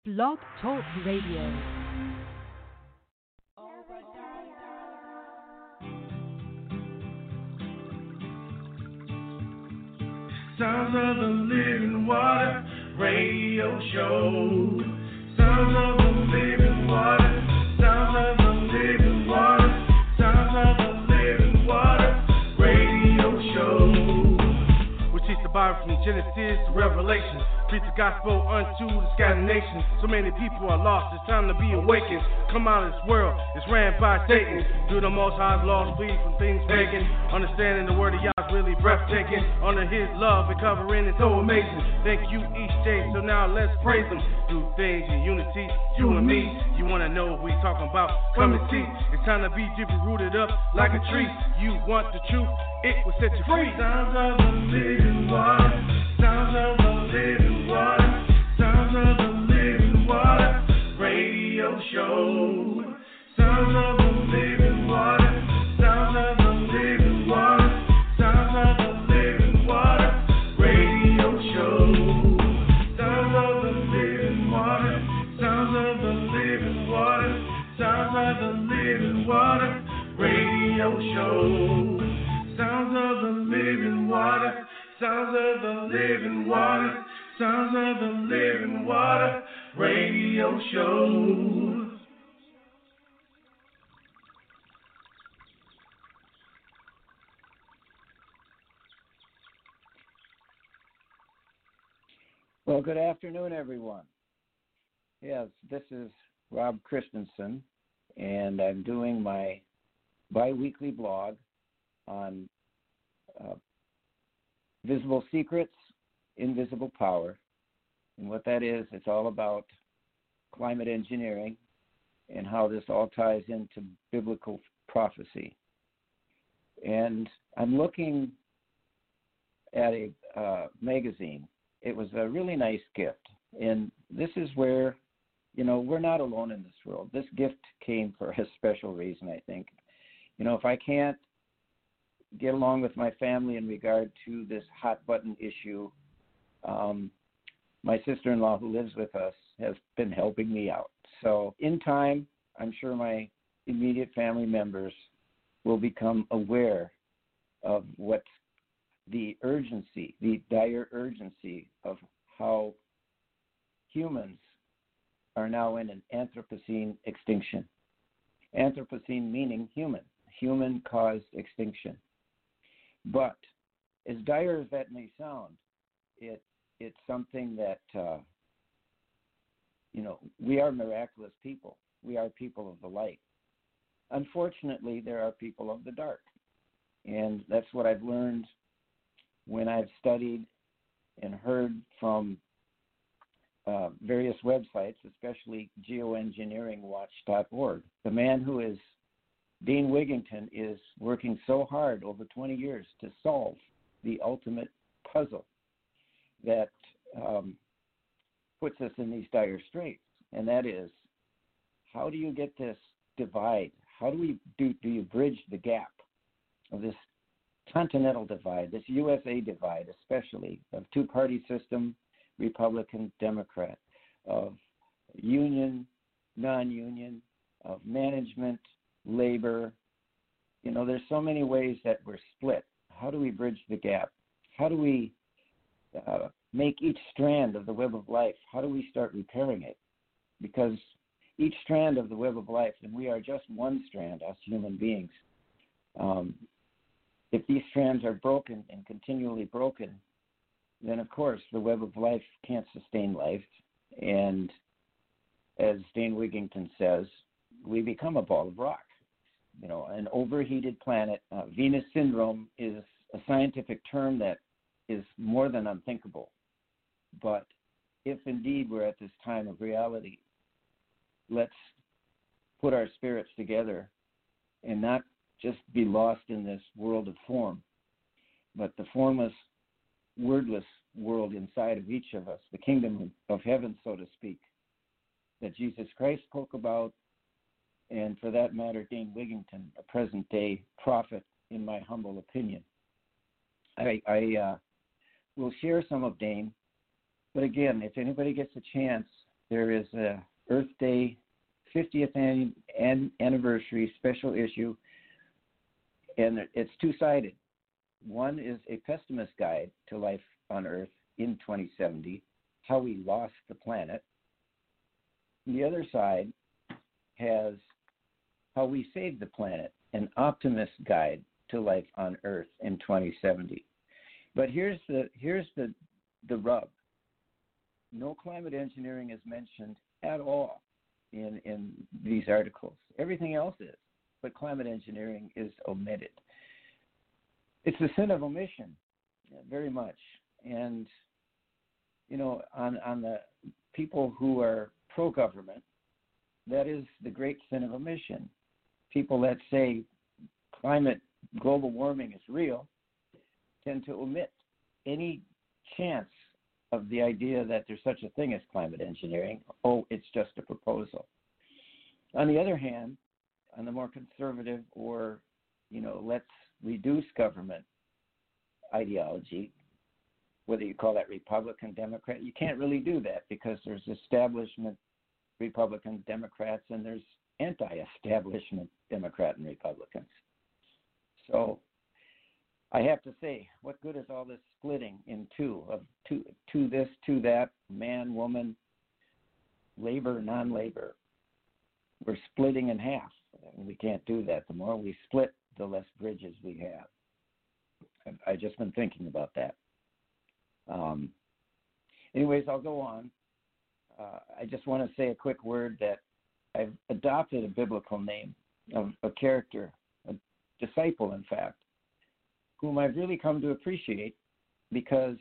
Blog Talk Radio. Sounds of the Living Water Radio Show. Sounds of the Living Water. Sounds of the Living Water. Sounds of the Living Water Radio Show. We teach the Bible from Genesis to Revelation. Preach the gospel unto the scattered nations. So many people are lost, it's time to be awakened. Come out of this world, it's ran by Satan. Do the Most High's laws, flee from things pagan. Understanding the word of Yah's really breathtaking. Under his love and covering is so amazing. Thank you each day, so now let's praise him. Do things in unity, you and me. You wanna know what we talking about? Come and see. It's time to be deeply rooted up like a tree. You want the truth, it will set you free. Sounds of the living water. Sounds of the living water. Sounds of the living water radio show. Sounds of the living water. Sounds of the living water. Sounds of the living water radio show. Sounds of the living water. Sounds of the living water. Sounds of the living water radio show. Sounds of the living water. Sounds of the living water. Sounds of the living water radio show. Well, good afternoon, everyone. Yes, this is Rob Christensen, and I'm doing my bi-weekly blog on Visible Secrets, Invisible Power. And what that is, it's all about climate engineering and how this all ties into biblical prophecy. And I'm looking at a magazine. It was a really nice gift. And this is where, we're not alone in this world. This gift came for a special reason, I think. If I can't get along with my family in regard to this hot button issue, my sister-in-law who lives with us has been helping me out. So in time, I'm sure my immediate family members will become aware of what the urgency, the dire urgency of how humans are now in an Anthropocene extinction. Anthropocene meaning human-caused extinction. But as dire as that may sound, it's something that, we are miraculous people. We are people of the light. Unfortunately, there are people of the dark. And that's what I've learned when I've studied and heard from various websites, especially geoengineeringwatch.org. The man who is Dean Wigington is working so hard over 20 years to solve the ultimate puzzle that puts us in these dire straits, and that is, how do you get this divide? How do you bridge the gap of this continental divide, this USA divide, especially of two-party system, Republican, Democrat, of union, non-union, of management, labor? There's so many ways that we're split. How do we bridge the gap? How do we make each strand of the web of life? How do we start repairing it? Because each strand of the web of life, and we are just one strand, us human beings, if these strands are broken and continually broken, then of course the web of life can't sustain life. And as Dane Wigington says, we become a ball of rock. An overheated planet. Venus syndrome is a scientific term that is more than unthinkable. But if indeed we're at this time of reality, let's put our spirits together and not just be lost in this world of form, but the formless, wordless world inside of each of us, the kingdom of heaven, so to speak, that Jesus Christ spoke about, and for that matter, Dane Wigington, a present-day prophet, in my humble opinion. I will share some of Dane, but again, if anybody gets a chance, there is a Earth Day 50th anniversary special issue, and it's two-sided. One is a pessimist guide to life on Earth in 2070, how we lost the planet. The other side has how we saved the planet, an optimist guide to life on Earth in 2070. But here's the rub. No climate engineering is mentioned at all in these articles. Everything else is, but climate engineering is omitted. It's the sin of omission, very much. And, you know, on the people who are pro-government, that is the great sin of omission. People that say global warming is real tend to omit any chance of the idea that there's such a thing as climate engineering. Oh, it's just a proposal. On the other hand, on the more conservative or, you know, let's reduce government ideology, whether you call that Republican, Democrat, you can't really do that because there's establishment Republican Democrats and there's anti-establishment Democrat and Republicans. So I have to say, what good is all this splitting in two this, to that, man, woman, labor, non-labor? We're splitting in half. We can't do that. The more we split, the less bridges we have. I've just been thinking about that. Anyways, I'll go on. I just want to say a quick word that I've adopted a biblical name of a character, a disciple, in fact, whom I've really come to appreciate because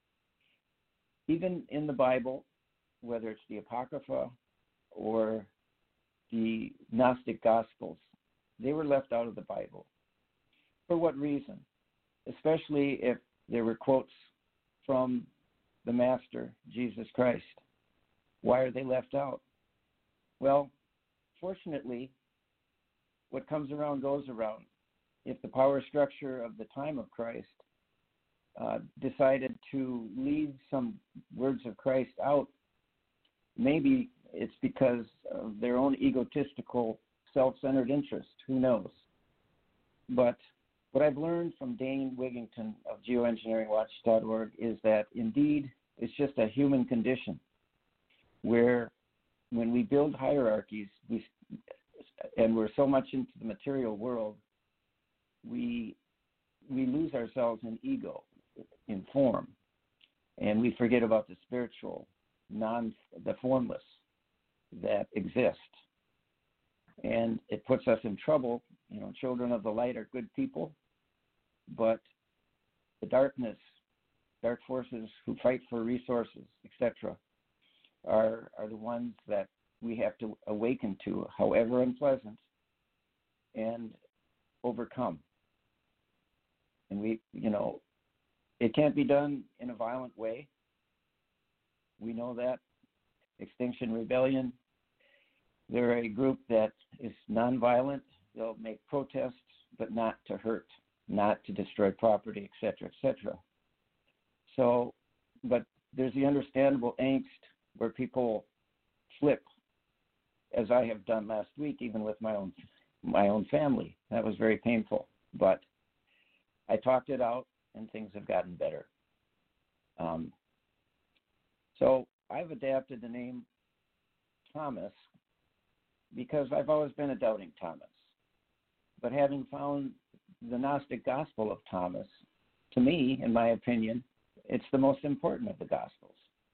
even in the Bible, whether it's the Apocrypha or the Gnostic Gospels, they were left out of the Bible. For what reason? Especially if there were quotes from the Master, Jesus Christ. Why are they left out? Well, fortunately, what comes around goes around. If the power structure of the time of Christ decided to leave some words of Christ out, maybe it's because of their own egotistical, self-centered interest. Who knows? But what I've learned from Dane Wigington of geoengineeringwatch.org is that indeed it's just a human condition where when we build hierarchies and we're so much into the material world, we lose ourselves in ego, in form, and we forget about the spiritual, the formless that exist. And it puts us in trouble. You know, children of the light are good people, but the dark forces who fight for resources, etc., are the ones that we have to awaken to, however unpleasant, and overcome. And it can't be done in a violent way. We know that. Extinction Rebellion, they're a group that is nonviolent. They'll make protests, but not to hurt, not to destroy property, etc., etc. So, but there's the understandable angst where people flip, as I have done last week, even with my own family. That was very painful, but I talked it out, and things have gotten better. So I've adapted the name Thomas because I've always been a doubting Thomas. But having found the Gnostic Gospel of Thomas, to me, in my opinion, it's the most important of the Gospels.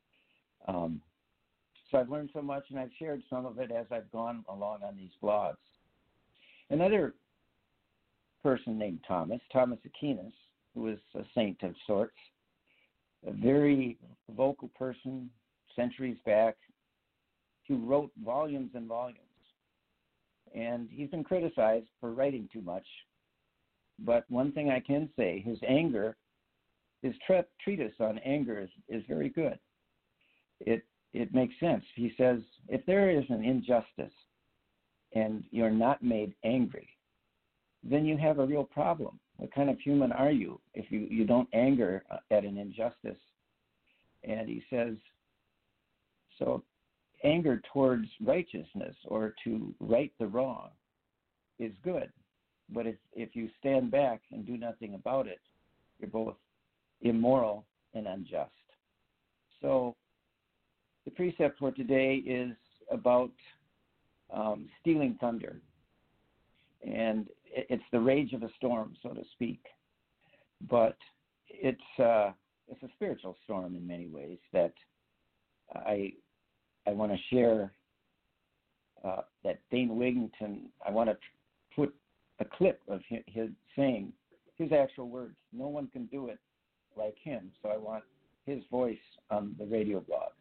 So I've learned so much, and I've shared some of it as I've gone along on these blogs. Another person named Thomas Aquinas, who was a saint of sorts, a very vocal person centuries back, who wrote volumes and volumes. And he's been criticized for writing too much. But one thing I can say, his treatise on anger is very good. It makes sense. He says, if there is an injustice and you're not made angry, then you have a real problem. What kind of human are you if you don't anger at an injustice? And he says, so anger towards righteousness or to right the wrong is good. But if you stand back and do nothing about it, you're both immoral and unjust. So the precept for today is about stealing thunder. And it's the rage of a storm, so to speak. But it's a spiritual storm in many ways that I want to share. That Dane Wigington, I want to put a clip of his saying his actual words. No one can do it like him, so I want his voice on the radio blog.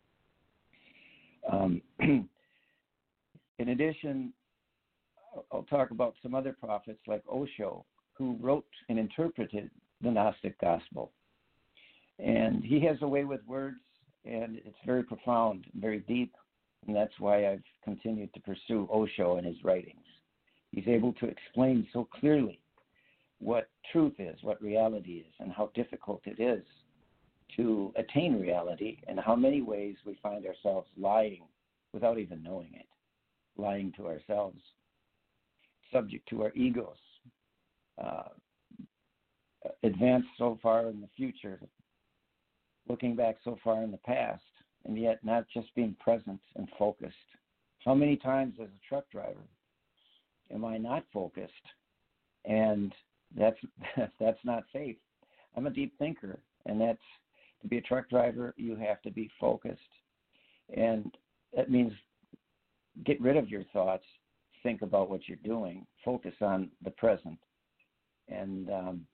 In addition, I'll talk about some other prophets like Osho, who wrote and interpreted the Gnostic Gospel. And he has a way with words, and it's very profound, very deep, and that's why I've continued to pursue Osho and his writings. He's able to explain so clearly what truth is, what reality is, and how difficult it is to attain reality, and how many ways we find ourselves lying without even knowing it, lying to ourselves, subject to our egos, advanced so far in the future, looking back so far in the past, and yet not just being present and focused. How many times as a truck driver am I not focused? And that's not safe. I'm a deep thinker, and that's, to be a truck driver, you have to be focused. And that means get rid of your thoughts, think about what you're doing, focus on the present. And,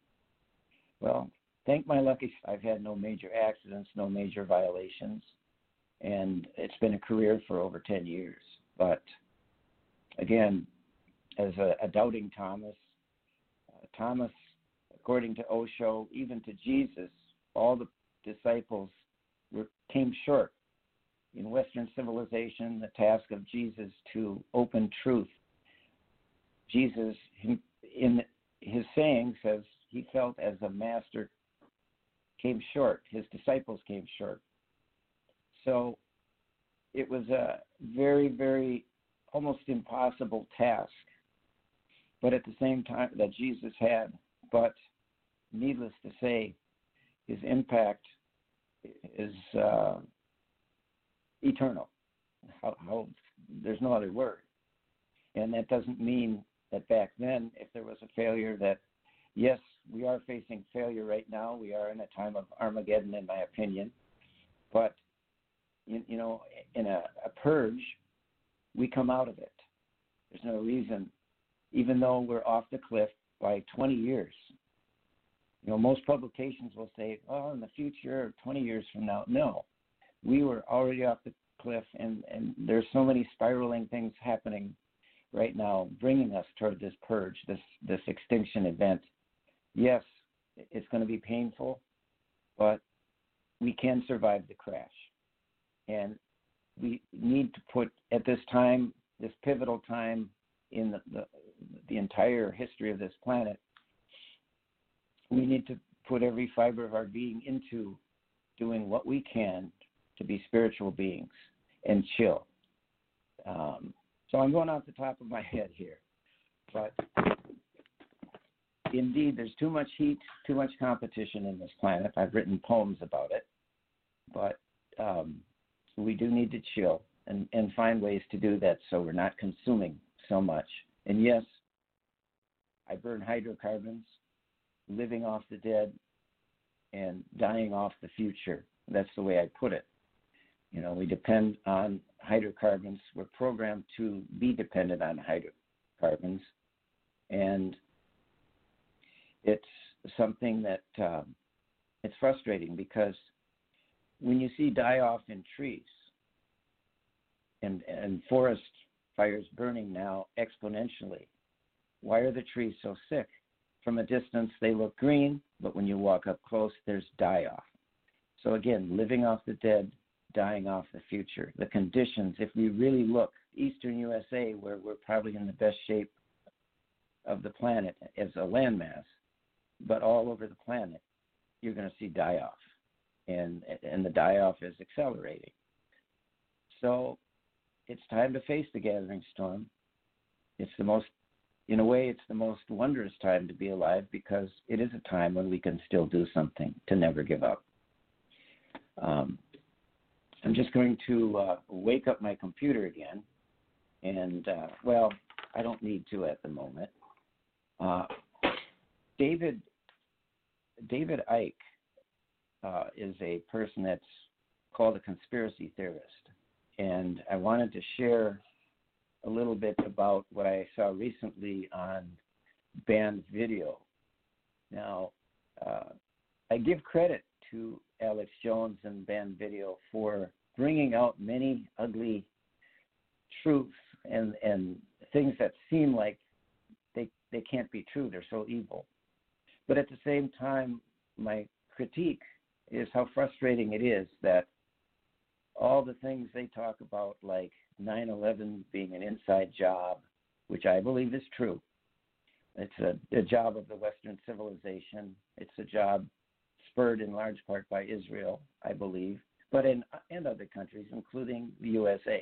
thank my lucky, I've had no major accidents, no major violations, and it's been a career for over 10 years. But again, as a doubting Thomas, according to Osho, even to Jesus, all the disciples came short. In Western civilization, the task of Jesus to open truth, Jesus, in his saying, says he felt as a master came short. His disciples came short. So it was a very, very almost impossible task, but at the same time that Jesus had. But needless to say, his impact is eternal. There's no other word. And that doesn't mean that back then, if there was a failure, that yes, we are facing failure right now. We are in a time of Armageddon, in my opinion. But, in a purge, we come out of it. There's no reason, even though we're off the cliff by 20 years. Most publications will say, in the future, 20 years from now. No, we were already off the cliff, and there's so many spiraling things happening right now, bringing us toward this purge, this extinction event. Yes, it's going to be painful, but we can survive the crash. And we need to put, at this time, this pivotal time in the entire history of this planet, we need to put every fiber of our being into doing what we can to be spiritual beings and chill. So I'm going off the top of my head here. But indeed, there's too much heat, too much competition in this planet. I've written poems about it. But we do need to chill and find ways to do that so we're not consuming so much. And yes, I burn hydrocarbons, living off the dead and dying off the future. That's the way I put it. We depend on hydrocarbons. We're programmed to be dependent on hydrocarbons. And it's something that it's frustrating, because when you see die-off in trees and forest fires burning now exponentially, why are the trees so sick? From a distance, they look green, but when you walk up close, there's die-off. So again, living off the dead, dying off the future. The conditions, if we really look, Eastern USA, where we're probably in the best shape of the planet as a landmass, but all over the planet, you're going to see die-off. And the die-off is accelerating. So it's time to face the gathering storm. It's the most, in a way, it's the most wondrous time to be alive because it is a time when we can still do something, to never give up. I'm just going to wake up my computer again. And, well, I don't need to at the moment. David Icke is a person that's called a conspiracy theorist. And I wanted to share a little bit about what I saw recently on Banned Video. Now, I give credit to Alex Jones and Banned Video for bringing out many ugly truths and things that seem like they can't be true. They're so evil. But at the same time, my critique is how frustrating it is that all the things they talk about, like 9/11 being an inside job, which I believe is true. It's a job of the Western civilization. It's a job spurred in large part by Israel, I believe, but and other countries, including the USA.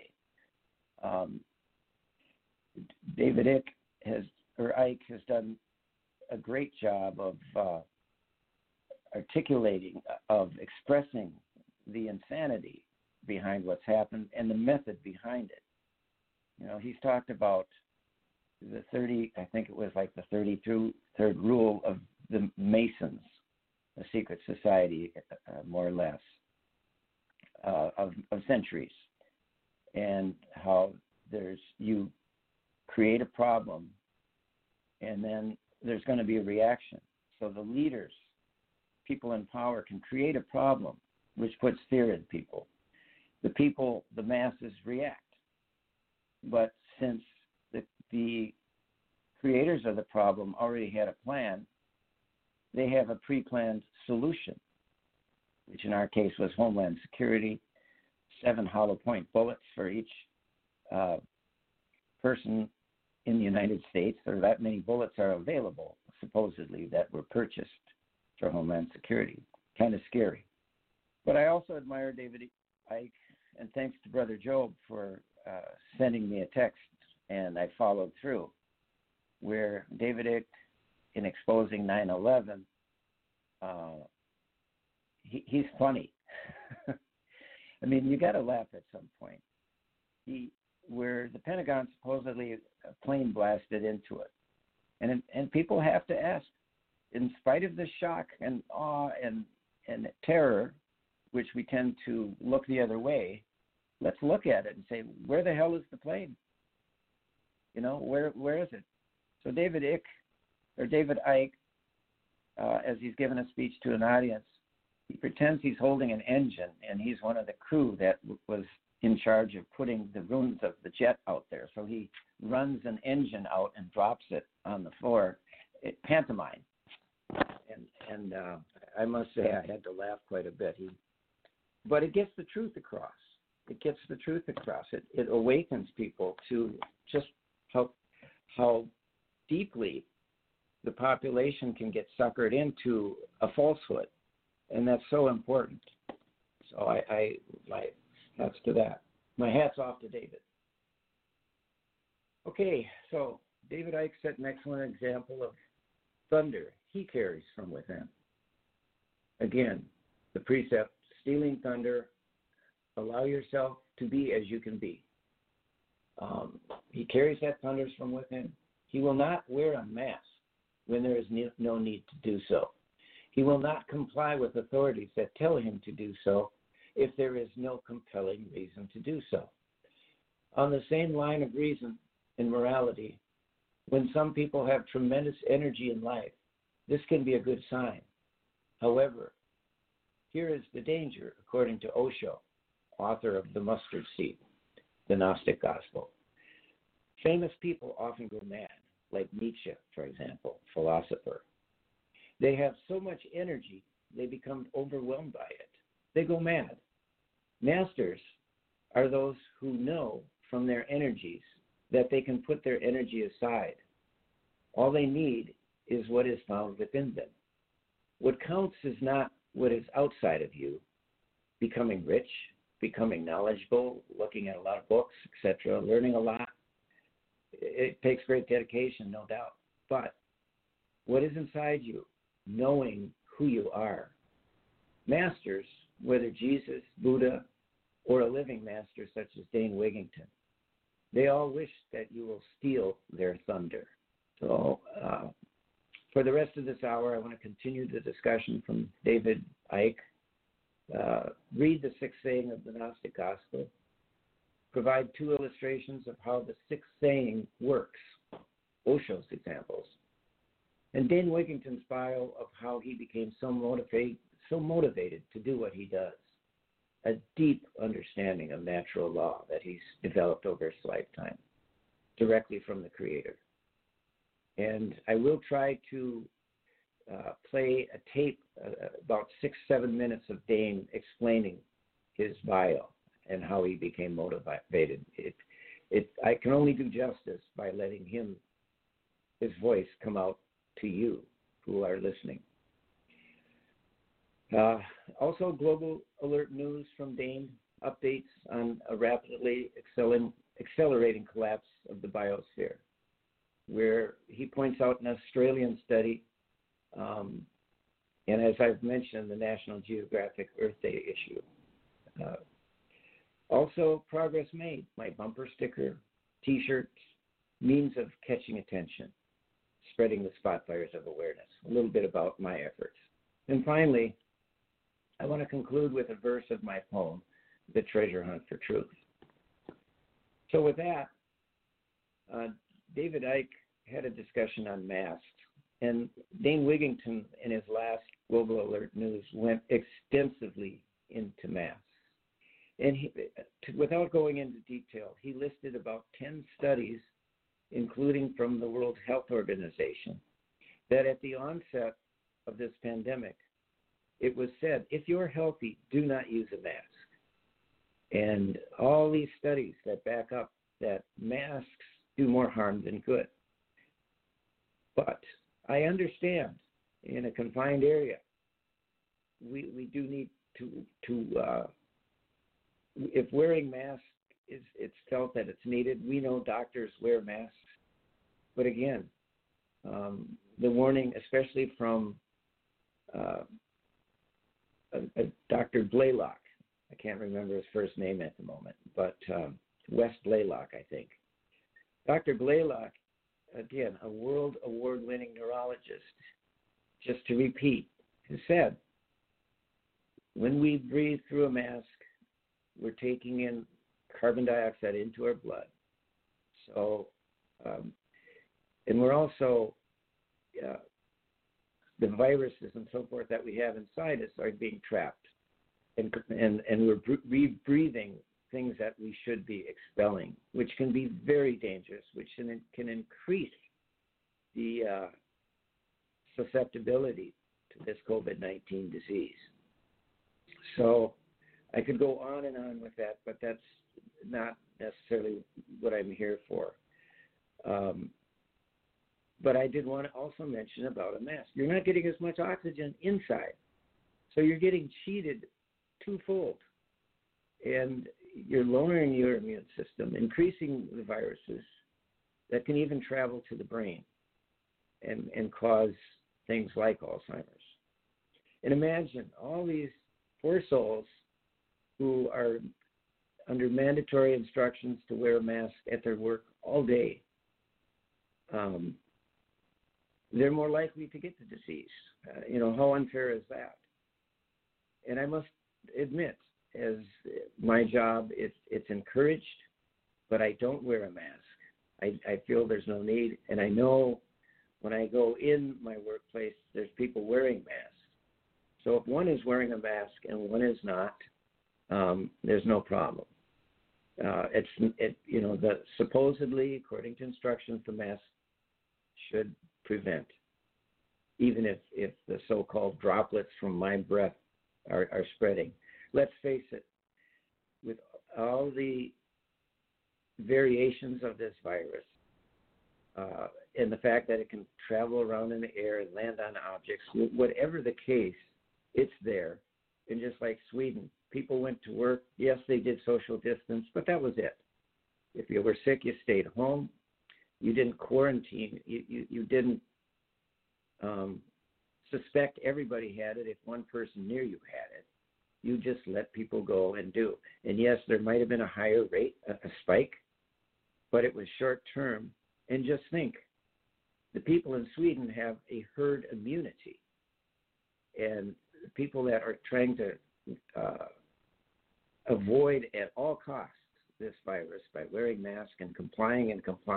David Icke has done a great job of articulating, of expressing the insanity behind what's happened and the method behind it. You know, he's talked about the 33rd rule of the Masons, a secret society, more or less, of centuries, and how you create a problem and then there's going to be a reaction. So the leaders, people in power, can create a problem which puts fear in people. The people, the masses, react. But since the creators of the problem already had a plan, they have a pre-planned solution, which in our case was Homeland Security, 7 hollow point bullets for each person in the United States. There are that many bullets are available, supposedly, that were purchased for Homeland Security. Kind of scary. But I also admire David Icke, and thanks to Brother Job for sending me a text, and I followed through, where David Icke, in exposing 9/11, he's funny. I mean, you got to laugh at some point. Where the Pentagon supposedly a plane blasted into it, and people have to ask, in spite of the shock and awe and terror, which we tend to look the other way, let's look at it and say, where the hell is the plane? You know, where is it? So David Icke, as he's given a speech to an audience, he pretends he's holding an engine, and he's one of the crew that was in charge of putting the ruins of the jet out there. So he runs an engine out and drops it on the floor, pantomime. And I must say I had to laugh quite a bit. But it gets the truth across. It awakens people to just how deeply the population can get suckered into a falsehood, and that's so important. So my hats to that. My hat's off to David. Okay, so David Icke set an excellent example of thunder he carries from within. Again, the precept, stealing thunder, allow yourself to be as you can be. He carries that thunder from within. He will not wear a mask when there is no need to do so. He will not comply with authorities that tell him to do so if there is no compelling reason to do so. On the same line of reason in morality, when some people have tremendous energy in life, this can be a good sign. However, here is the danger, according to Osho, author of The Mustard Seed, the Gnostic Gospel. Famous people often go mad, like Nietzsche, for example, philosopher. They have so much energy, they become overwhelmed by it. They go mad. Masters are those who know from their energies that they can put their energy aside. All they need is what is found within them. What counts is not what is outside of you, becoming rich, becoming knowledgeable, looking at a lot of books, etc., learning a lot. It takes great dedication, no doubt. But what is inside you, knowing who you are? Masters, whether Jesus, Buddha, or a living master such as Dane Wigington, they all wish that you will steal their thunder. So for the rest of this hour, I want to continue the discussion from David Icke, read the sixth saying of the Gnostic Gospel, provide two illustrations of how the sixth saying works, Osho's examples, and Dane Wigington's bio of how he became so motivated to do what he does, a deep understanding of natural law that he's developed over his lifetime, directly from the Creator. And I will try to play a tape, about 6-7 minutes of Dane explaining his bio and how he became motivated. I can only do justice by letting his voice come out to you who are listening. Also, global alert news from Dane, updates on a rapidly accelerating collapse of the biosphere, where he points out an Australian study, and as I've mentioned, the National Geographic Earth Day issue. Also, progress made, my bumper sticker, T-shirts, means of catching attention, spreading the spot fires of awareness, a little bit about my efforts. And finally, I want to conclude with a verse of my poem, The Treasure Hunt for Truth. So with that, David Icke had a discussion on masks, and Dane Wigington in his last Global Alert News went extensively into masks. And without going into detail, he listed about 10 studies, including from the World Health Organization, that at the onset of this pandemic, it was said, if you're healthy, do not use a mask. And all these studies that back up that masks do more harm than good. But I understand in a confined area, we do need to if wearing masks it's felt that it's needed. We know doctors wear masks. But again, the warning, especially from Dr. Blaylock, I can't remember his first name at the moment, but Wes Blaylock, I think. Dr. Blaylock, again, a world award-winning neurologist, just to repeat, has said, when we breathe through a mask, we're taking in carbon dioxide into our blood. So, and we're also, the viruses and so forth that we have inside us are being trapped. And we're rebreathing things that we should be expelling, which can be very dangerous, which can increase the susceptibility to this COVID-19 disease. So I could go on and on with that, but that's not necessarily what I'm here for. But I did want to also mention about a mask. You're not getting as much oxygen inside, so you're getting cheated twofold. And you're lowering your immune system, increasing the viruses that can even travel to the brain and cause things like Alzheimer's. And imagine all these poor souls who are under mandatory instructions to wear a mask at their work all day. They're more likely to get the disease. How unfair is that? And I must admit, as my job, it's encouraged, but I don't wear a mask. I feel there's no need, and I know when I go in my workplace, there's people wearing masks. So if one is wearing a mask and one is not, there's no problem. The supposedly, according to instructions, the mask should prevent, even if the so-called droplets from my breath are spreading. Let's face it, with all the variations of this virus and the fact that it can travel around in the air and land on objects, whatever the case, it's there. And just like Sweden, People went to work. Yes, they did social distance, but that was it. If you were sick, you stayed home. You didn't quarantine. You didn't suspect everybody had it if one person near you had it. You just let people go and do. And yes, there might have been a higher rate, a spike, but it was short term. And just think, the people in Sweden have a herd immunity. And people that are trying to avoid at all costs this virus by wearing masks and complying,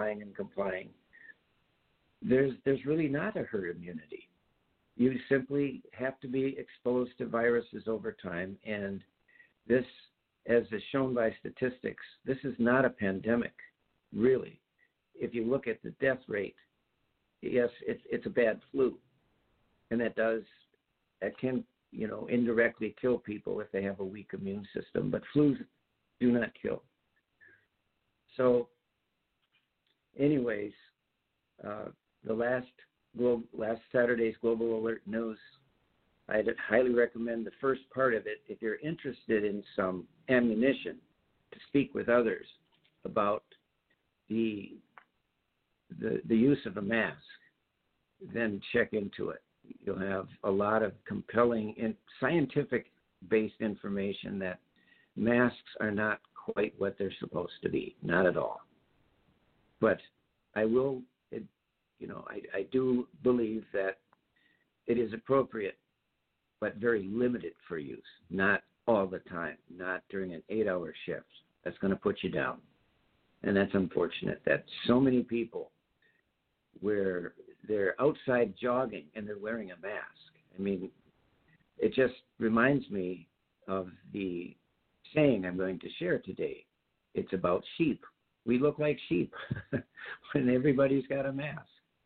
there's really not a herd immunity. You simply have to be exposed to viruses over time, and this, as is shown by statistics, this is not a pandemic, really. If you look at the death rate, yes, it's a bad flu, and that can, indirectly kill people if they have a weak immune system, but flus do not kill. So, anyways, the last Saturday's Global Alert News, I'd highly recommend the first part of it if you're interested in some ammunition to speak with others about the use of a mask. Then check into it. You'll have a lot of compelling and scientific-based information that masks are not quite what they're supposed to be, not at all. But I do believe that it is appropriate, but very limited for use, not all the time, not during an 8-hour shift. That's going to put you down. And that's unfortunate that so many people, where they're outside jogging and they're wearing a mask. I mean, it just reminds me of the saying I'm going to share today. It's about sheep. We look like sheep when everybody's got a mask.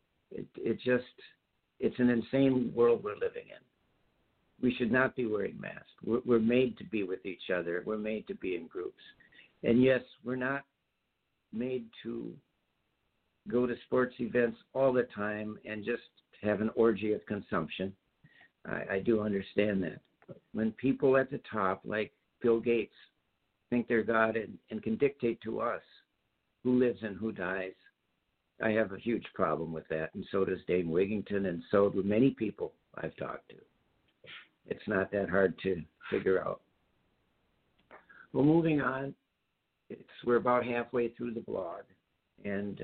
It's an insane world we're living in. We should not be wearing masks. We're made to be with each other. We're made to be in groups. And yes, we're not made to go to sports events all the time and just have an orgy of consumption. I do understand that. But when people at the top, like Bill Gates, think they're God and can dictate to us who lives and who dies, I have a huge problem with that, and so does Dane Wigington, and so do many people I've talked to. It's not that hard to figure out. Well, moving on, we're about halfway through the blog, and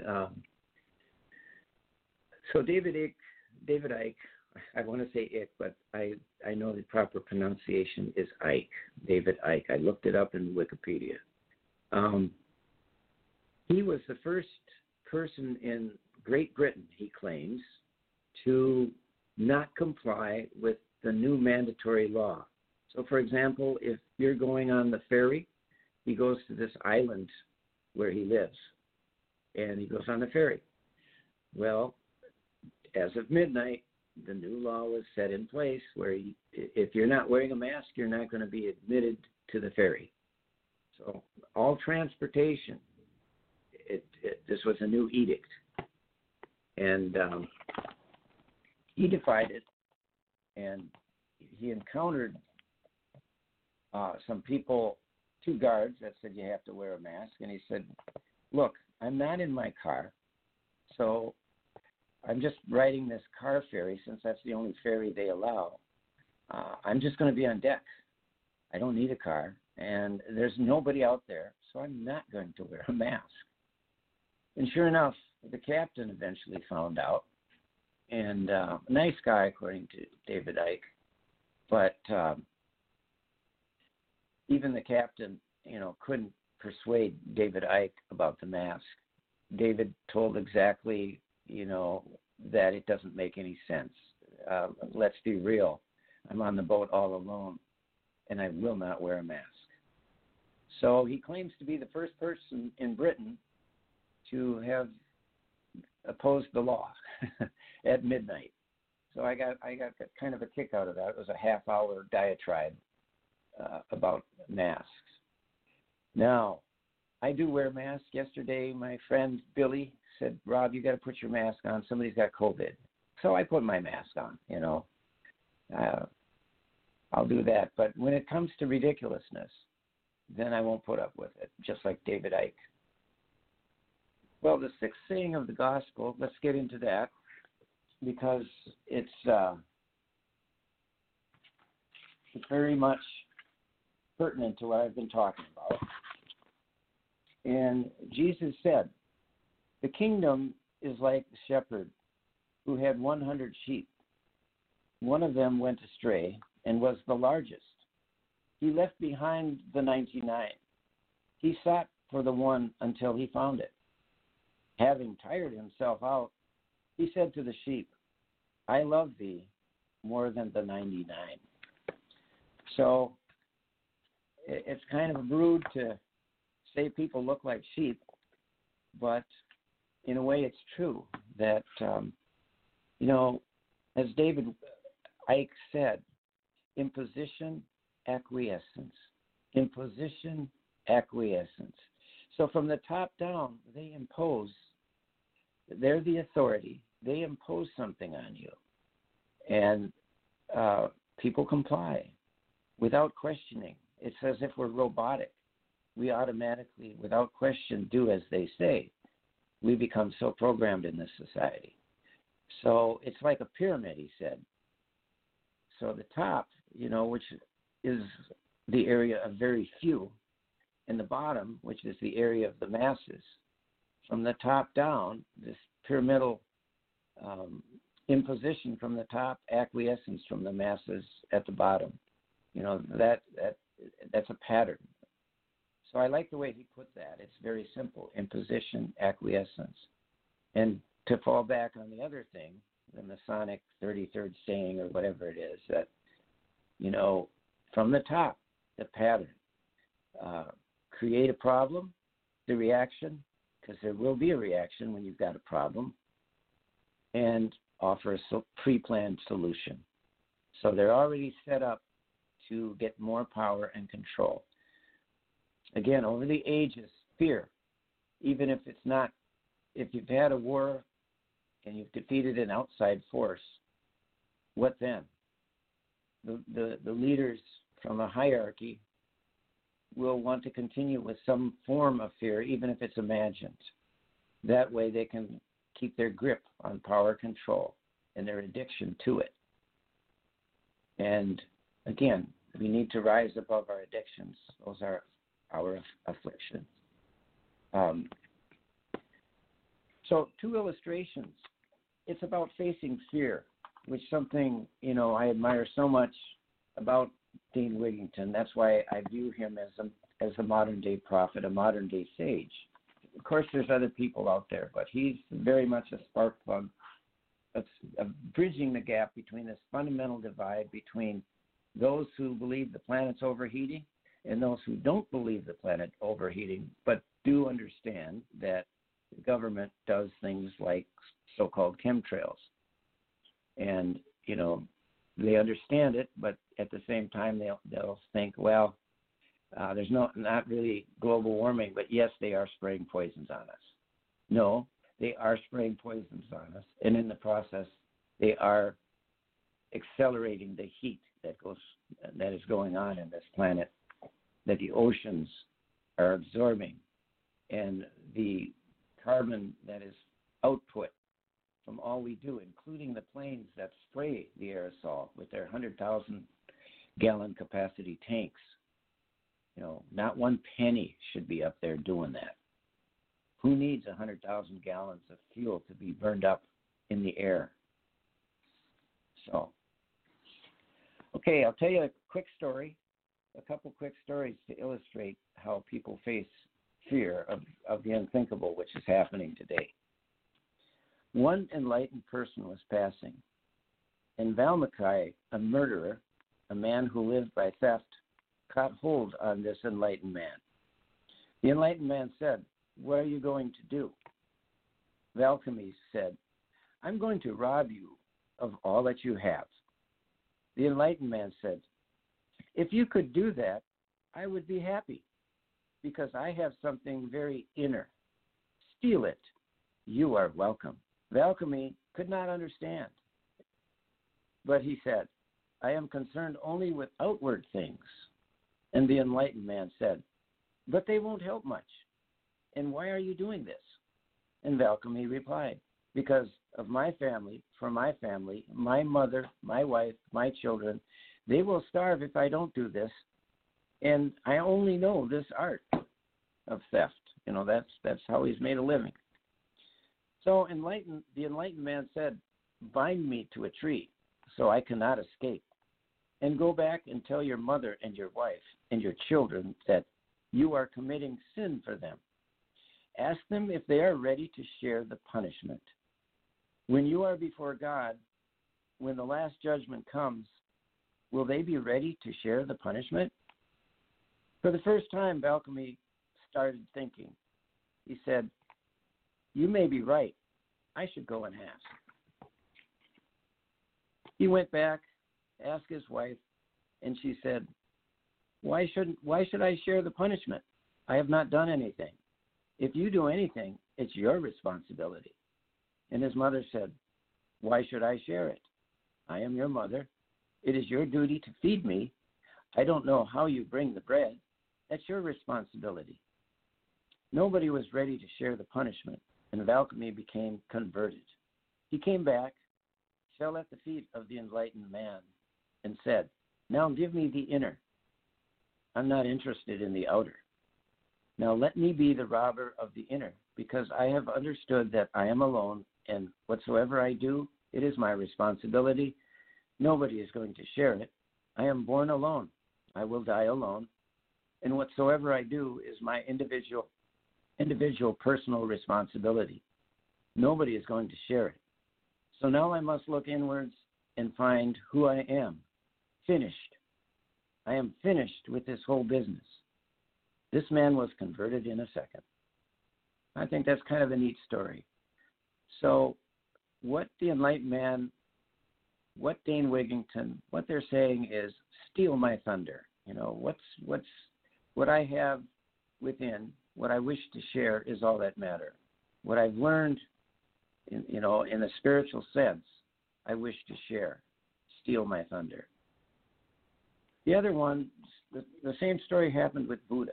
so David Icke, I want to say Icke, but I know the proper pronunciation is Icke, David Icke. I looked it up in Wikipedia. He was the first person in Great Britain, he claims, to not comply with the new mandatory law. So, for example, if you're going on the ferry, he goes to this island where he lives, and he goes on the ferry. Well, as of midnight, the new law was set in place where if you're not wearing a mask, you're not going to be admitted to the ferry. So all transportation, this was a new edict. And he defied it, and he encountered some people, 2 guards that said you have to wear a mask, and he said, look, I'm not in my car, so I'm just riding this car ferry since that's the only ferry they allow. I'm just going to be on deck. I don't need a car, and there's nobody out there, so I'm not going to wear a mask. And sure enough, the captain eventually found out, and a nice guy, according to David Icke, but even the captain, couldn't persuade David Icke about the mask. David told exactly, that it doesn't make any sense. Let's be real. I'm on the boat all alone, and I will not wear a mask. So he claims to be the first person in Britain to have opposed the law at midnight. So I got kind of a kick out of that. It was a half-hour diatribe about masks. Now, I do wear masks. Yesterday, my friend Billy said, Rob, you got to put your mask on. Somebody's got COVID. So I put my mask on, I'll do that. But when it comes to ridiculousness, then I won't put up with it, just like David Icke. Well, the sixth saying of the gospel, let's get into that, because it's very much pertinent to what I've been talking about. And Jesus said, the kingdom is like the shepherd who had 100 sheep. One of them went astray and was the largest. He left behind the 99. He sought for the one until he found it. Having tired himself out, he said to the sheep, I love thee more than the 99. So it's kind of rude to say people look like sheep, but in a way it's true that, as David Icke said, imposition, acquiescence. Imposition, acquiescence. So from the top down, they impose. They're the authority. They impose something on you. And people comply without questioning. It's as if we're robotic. We automatically, without question, do as they say. We become so programmed in this society. So it's like a pyramid, he said. So the top, which is the area of very few, and the bottom, which is the area of the masses. From the top down, this pyramidal imposition from the top, acquiescence from the masses at the bottom. That's a pattern. So I like the way he put that. It's very simple: imposition, acquiescence. And to fall back on the other thing, the Masonic 33rd saying or whatever it is, that, from the top, the pattern. Create a problem, the reaction, because there will be a reaction when you've got a problem, and offer a pre-planned solution. So they're already set up to get more power and control. Again, over the ages, fear, even if you've had a war and you've defeated an outside force, what then? The leaders from a hierarchy will want to continue with some form of fear, even if it's imagined. That way they can keep their grip on power control and their addiction to it. And again, we need to rise above our addictions. Those are our afflictions. So 2 illustrations. It's about facing fear, which is something, I admire so much about Dean Wigington. That's why I view him as a modern-day prophet, a modern-day sage. Of course, there's other people out there, but he's very much a spark plug of bridging the gap between this fundamental divide between those who believe the planet's overheating and those who don't believe the planet overheating, but do understand that the government does things like so-called chemtrails. And, they understand it, but at the same time they'll think, well, there's not really global warming, but yes, they are spraying poisons on us. No, they are spraying poisons on us, and in the process, they are accelerating the heat that is going on in this planet, that the oceans are absorbing, and the carbon that is output from all we do, including the planes that spray the aerosol with their 100,000 gallon capacity tanks. Not one penny should be up there doing that. Who needs 100,000 gallons of fuel to be burned up in the air? So, okay, I'll tell you a couple quick stories to illustrate how people face fear of the unthinkable, which is happening today. One enlightened person was passing. In Valmiki, a murderer, a man who lived by theft, caught hold on this enlightened man. The enlightened man said, "What are you going to do?" Valmiki said, "I'm going to rob you of all that you have." The enlightened man said, "If you could do that, I would be happy, because I have something very inner. Steal it. You are welcome." Valmiki could not understand, but he said, I am concerned only with outward things. And the enlightened man said, but they won't help much. And why are you doing this? And Valkami replied, because of my family, for my family, my mother, my wife, my children, they will starve if I don't do this. And I only know this art of theft. That's how he's made a living. So the enlightened man said, bind me to a tree so I cannot escape, and go back and tell your mother and your wife and your children that you are committing sin for them. Ask them if they are ready to share the punishment. When you are before God, when the last judgment comes, will they be ready to share the punishment? For the first time, Valkami started thinking. He said, you may be right. I should go and ask. He went back, asked his wife, and she said, why should I share the punishment? I have not done anything. If you do anything, it's your responsibility. And his mother said, why should I share it? I am your mother. It is your duty to feed me. I don't know how you bring the bread. That's your responsibility. Nobody was ready to share the punishment, and Valkami became converted. He came back, fell at the feet of the enlightened man, and said, now give me the inner. I'm not interested in the outer. Now let me be the robber of the inner, because I have understood that I am alone, and whatsoever I do, it is my responsibility. Nobody is going to share it. I am born alone. I will die alone. And whatsoever I do is my individual personal responsibility. Nobody is going to share it. So now I must look inwards and find who I am. Finished. I am finished with this whole business. This man was converted in a second. I think that's kind of a neat story. So what the enlightened man, what Dane Wigington, what they're saying is, steal my thunder. What I have within, what I wish to share is all that matter. What I've learned, in a spiritual sense, I wish to share. Steal my thunder. The other one, the same story happened with Buddha.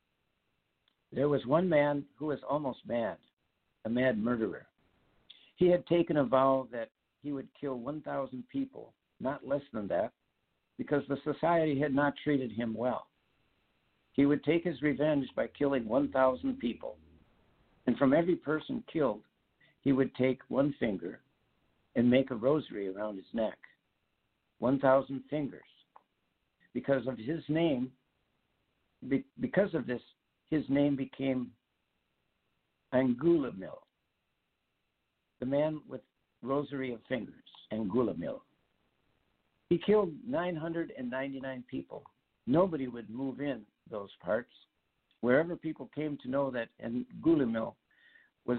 There was one man who was almost mad, a mad murderer. He had taken a vow that he would kill 1,000 people, not less than that, because the society had not treated him well. He would take his revenge by killing 1,000 people. And from every person killed, he would take one finger and make a rosary around his neck. 1,000 fingers. Because of his name, because of this, his name became Angulimil, the man with rosary of fingers, Angulimil. He killed 999 people. Nobody would move in those parts. Wherever people came to know that Angulimil was,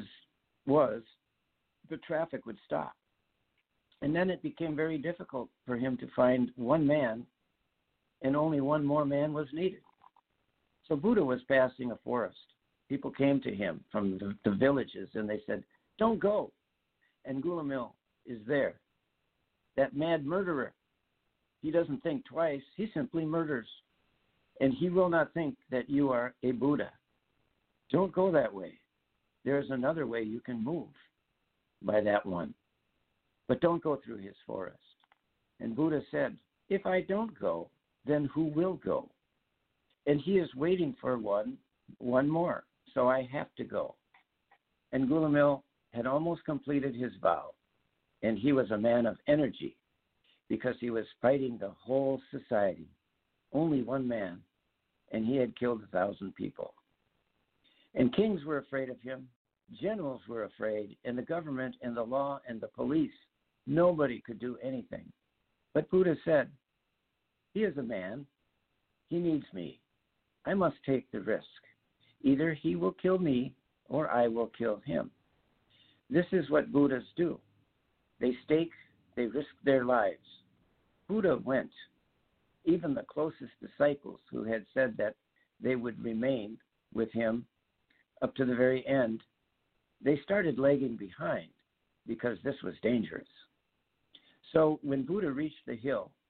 the traffic would stop. And then it became very difficult for him to find one man, and only one more man was needed. So Buddha was passing a forest. People came to him from the villages, and they said, don't go. Angulimil is there. That mad murderer, he doesn't think twice. He simply murders. And he will not think that you are a Buddha. Don't go that way. There is another way you can move by that one. But don't go through his forest. And Buddha said, if I don't go, then who will go? And he is waiting for one more, so I have to go. And Angulimil had almost completed his vow, and he was a man of energy because he was fighting the whole society. Only one man, and he had killed 1,000 people. And kings were afraid of him, generals were afraid, and the government and the law and the police, nobody could do anything. But Buddha said, he is a man, he needs me. I must take the risk. Either he will kill me or I will kill him. This is what Buddhas do. They risk their lives. Buddha went. Even the closest disciples who had said that they would remain with him up to the very end, they started lagging behind because this was dangerous. So when Buddha reached the hill,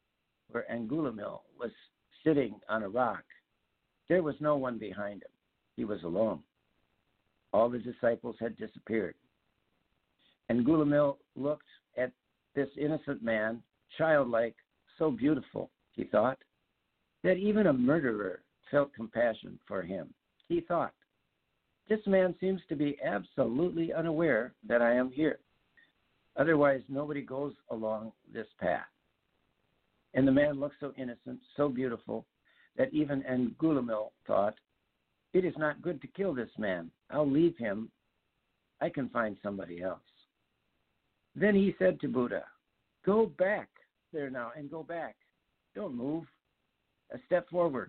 where Angulimil was sitting on a rock. There was no one behind him. He was alone. All the disciples had disappeared. Angulimil looked at this innocent man, childlike, so beautiful, he thought, that even a murderer felt compassion for him. He thought, this man seems to be absolutely unaware that I am here. Otherwise, nobody goes along this path. And the man looked so innocent, so beautiful, that even Angulimil thought, it is not good to kill this man. I'll leave him. I can find somebody else. Then he said to Buddha, go back there now and go back. Don't move. A step forward.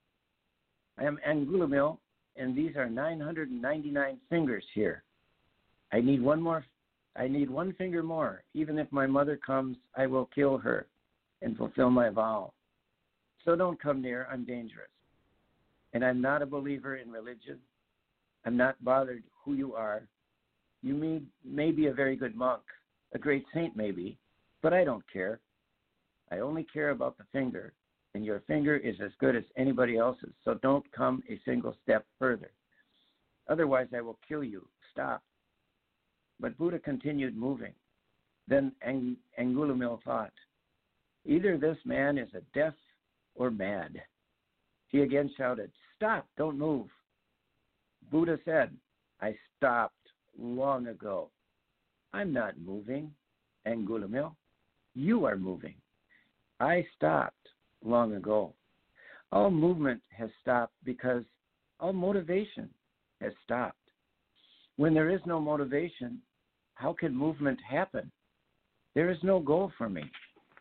I am Angulimil, and these are 999 fingers here. I need one finger more. Even if my mother comes, I will kill her and fulfill my vow. So don't come near. I'm dangerous. And I'm not a believer in religion. I'm not bothered who you are. You may be a very good monk, a great saint maybe, but I don't care. I only care about the finger, and your finger is as good as anybody else's, so don't come a single step further. Otherwise, I will kill you. Stop. But Buddha continued moving. Then Angulimil thought, either this man is a deaf or mad. He again shouted, stop, don't move. Buddha said, I stopped long ago. I'm not moving, Angulimil. You are moving. I stopped long ago. All movement has stopped because all motivation has stopped. When there is no motivation, how can movement happen? There is no goal for me.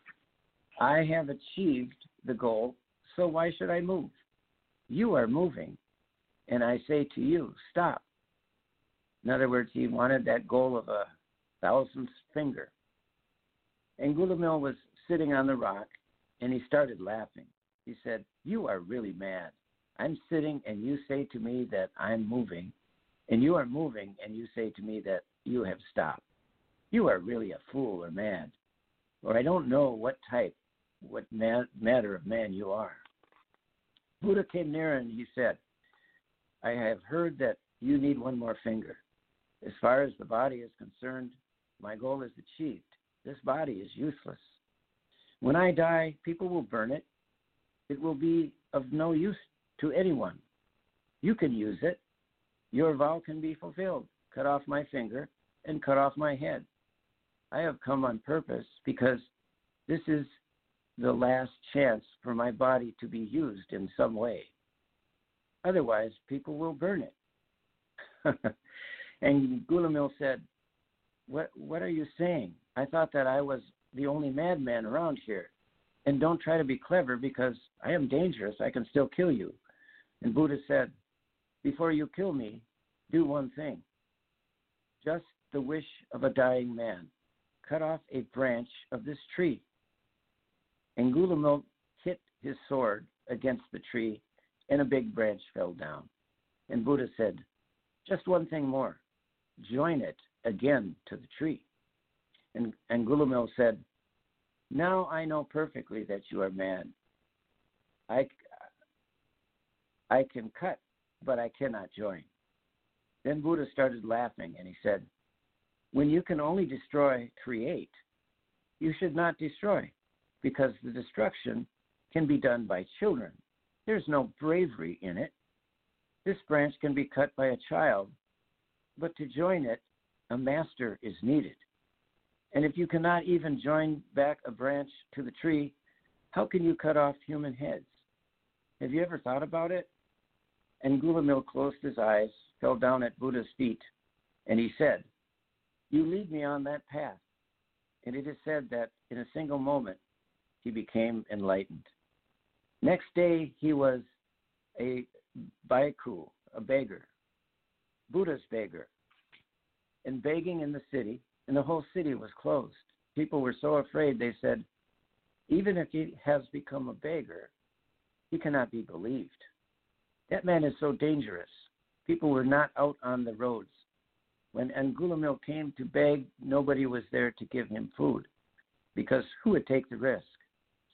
I have achieved the goal, so why should I move? You are moving, and I say to you, stop. In other words, he wanted that goal of a 1,000th finger. Angulimil was sitting on the rock, and he started laughing. He said, you are really mad. I'm sitting, and you say to me that I'm moving, and you are moving, and you say to me that you have stopped. You are really a fool or mad, or I don't know what matter of man you are. Buddha came near and he said, I have heard that you need one more finger. As far as the body is concerned, my goal is achieved. This body is useless. When I die, people will burn it. It will be of no use to anyone. You can use it. Your vow can be fulfilled. Cut off my finger and cut off my head. I have come on purpose because this is the last chance for my body to be used in some way. Otherwise, people will burn it. And Angulimil said, what are you saying? I thought that I was the only madman around here. And don't try to be clever because I am dangerous. I can still kill you. And Buddha said, before you kill me, do one thing. Just the wish of a dying man. Cut off a branch of this tree. Angulimil hit his sword against the tree, and a big branch fell down. And Buddha said, just one thing more. Join it again to the tree. And Angulimil said, now I know perfectly that you are mad. I can cut, but I cannot join. Then Buddha started laughing, and he said, when you can only create, you should not destroy, because the destruction can be done by children. There's no bravery in it. This branch can be cut by a child, but to join it, a master is needed. And if you cannot even join back a branch to the tree, how can you cut off human heads? Have you ever thought about it? Angulimil closed his eyes, fell down at Buddha's feet, and he said, you lead me on that path. And it is said that in a single moment, he became enlightened. Next day, he was a bhikkhu, a beggar, Buddha's beggar, and begging in the city, and the whole city was closed. People were so afraid, they said, even if he has become a beggar, he cannot be believed. That man is so dangerous. People were not out on the roads. When Angulimil came to beg, nobody was there to give him food, because who would take the risk?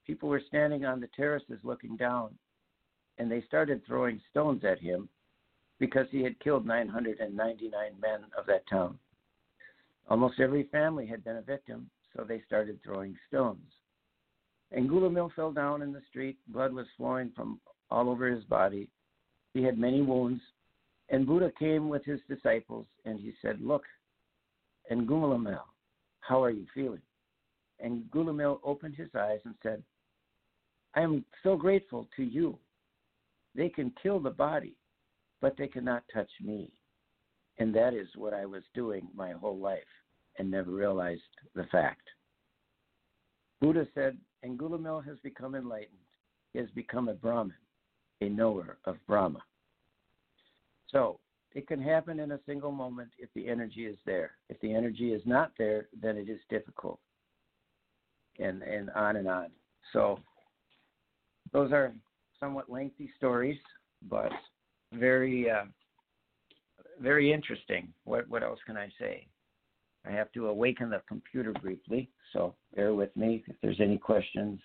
people were standing on the terraces looking down, and they started throwing stones at him because he had killed 999 men of that town. Almost every family had been a victim, so they started throwing stones. And Gulimil fell down in the street. Blood was flowing from all over his body. He had many wounds. And Buddha came with his disciples, and he said, "Look, and Gulimil, how are you feeling?" And Gulimil opened his eyes and said, "I am so grateful to you. They can kill the body, but they cannot touch me." And that is what I was doing my whole life and never realized the fact. Buddha said, and Gulimil has become enlightened. He has become a Brahmin, a knower of Brahma. So it can happen in a single moment if the energy is there. If the energy is not there, then it is difficult. And on and on. So those are somewhat lengthy stories, but very very interesting. What else can I say? I have to awaken the computer briefly, so bear with me if there's any questions.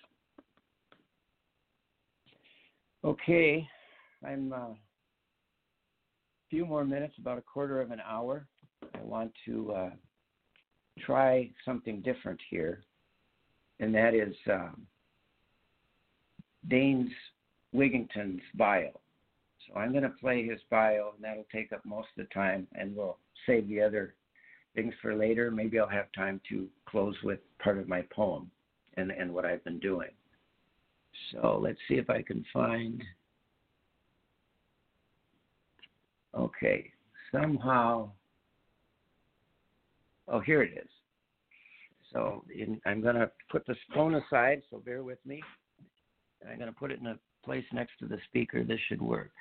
Okay, I'm a few more minutes, about a quarter of an hour. I want to try something different here, and that is Danes Wigington's bio. So I'm going to play his bio, and that'll take up most of the time, and we'll save the other things for later. Maybe I'll have time to close with part of my poem and what I've been doing. So let's see if I can find. Okay, somehow. Oh, here it is. So I'm going to put this phone aside, so bear with me. And I'm going to put it in a place next to the speaker. This should work.